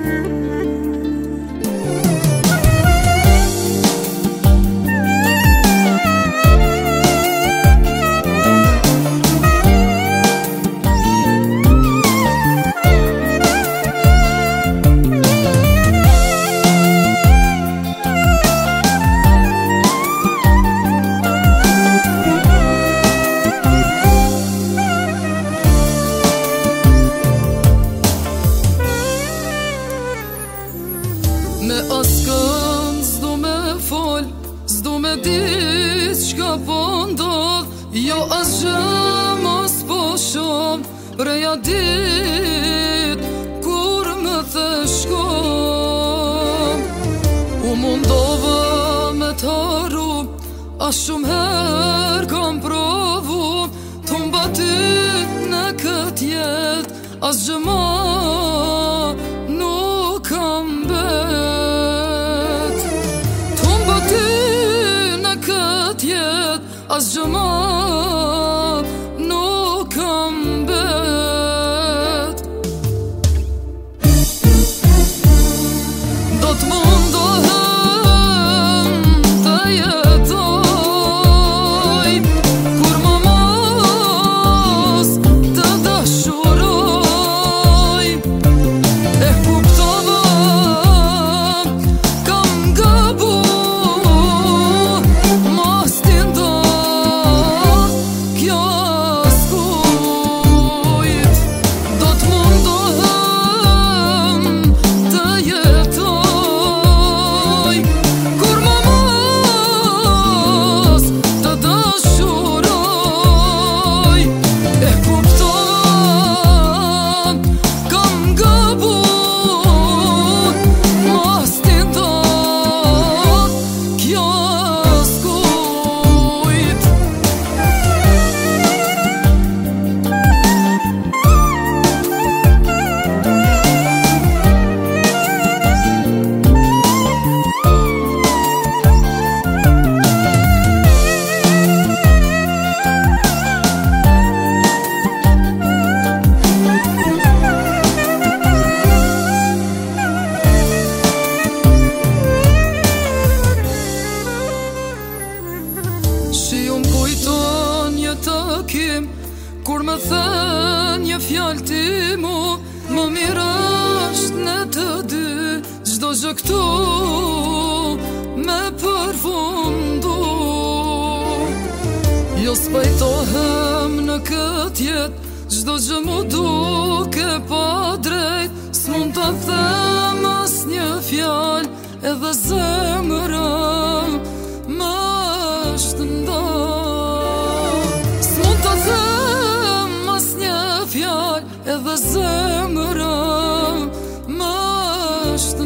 Me askën s'du me fol, s'du me dit qka po ndodh. Jo asgjë mos po shom, reja dit kur më the shkom. U mundova me t'haru, as shumë her kam provu. T'umba ty në kët jet, asgjë ma nuk kam bet. T'umba ty në kët jet, asgjë ma nuk kam bet. Do t'mundohem të jetoj, kur më mos të dashuroj. E kuptova kam gabu, mos t'i ndodh kjo askujt. Do t'mundohem të jetoj, kur më mos të dashuroj. E kuptova kam gabu, mos t'i ndodh kjo askujt. Shiu m'kujton një takim, kur më thën një fjallë ti mu. Më mirë është në të dy, çdo gjë këtu me përfundu. Jo s'pajtohem në kët jet, çdo gjë mu duke pa drejt. S'mund të them as një fjallë, edhe zemra më është ndarë. S'mund të them as një fjallë, edhe zemra më është